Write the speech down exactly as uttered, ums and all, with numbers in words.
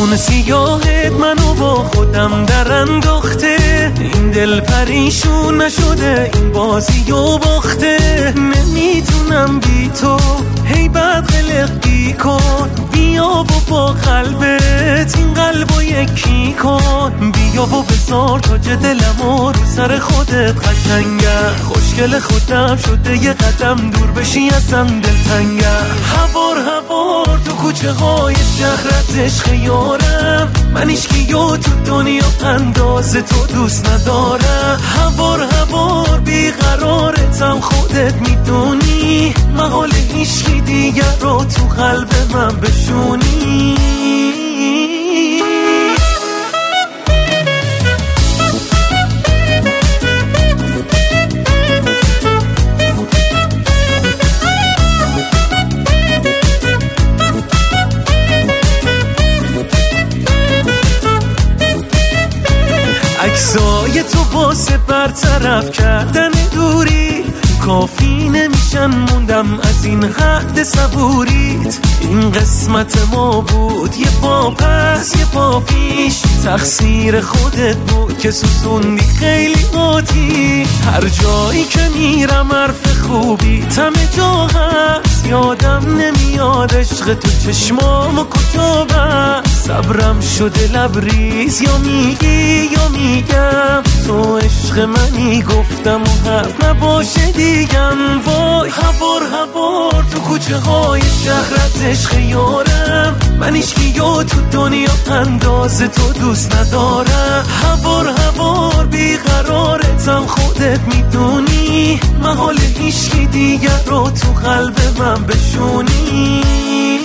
چشمون سیاهت منو با خودم در انداخته، این دل پریشون نشده این بازی و باخته. نمیتونم بی تو هی بد قلقی کن، بیا و با قلبت این قلبو یکی کن. بیا و بذار تاج دلمو رو سر خودت قشنگه، خوشگل خودم شده یه قدم دور بشی ازم دلتنگه. هوار هوار تو کوچه های شهرت عشق یارم، من ایشکیو تو دنیا انداز تو دوست ندارم. هوار هوار بیقرارتم خودت میدونی، محال ایشکی دیگر رو تو قلب من بشونی. عکسای تو واسه برطرف کردن دوری کافی نمیشن، موندم از این حد صبوریت. این قسمت ما بود یه پا پس یه پا پیش، تقصیر خودت بود که سوزوندی خیلی آتیش. هر جایی که میرم حرف خوبی تم جا هست، یادم نمیاد عشق تو چشمامو کجا بست. صبرم شده لبریز، یا میگی یا میگم تو عشق منی، گفتم و حرف نباشه دیگم. وای هوار هوار تو کوچه های شهرت عشق یارم، من ایشکیو تو دنیا انداز تو دوست ندارم. هوار هوار بیقرارتم خودت میدونی، محال ایشکی دیگر رو تو قلب من بشونی.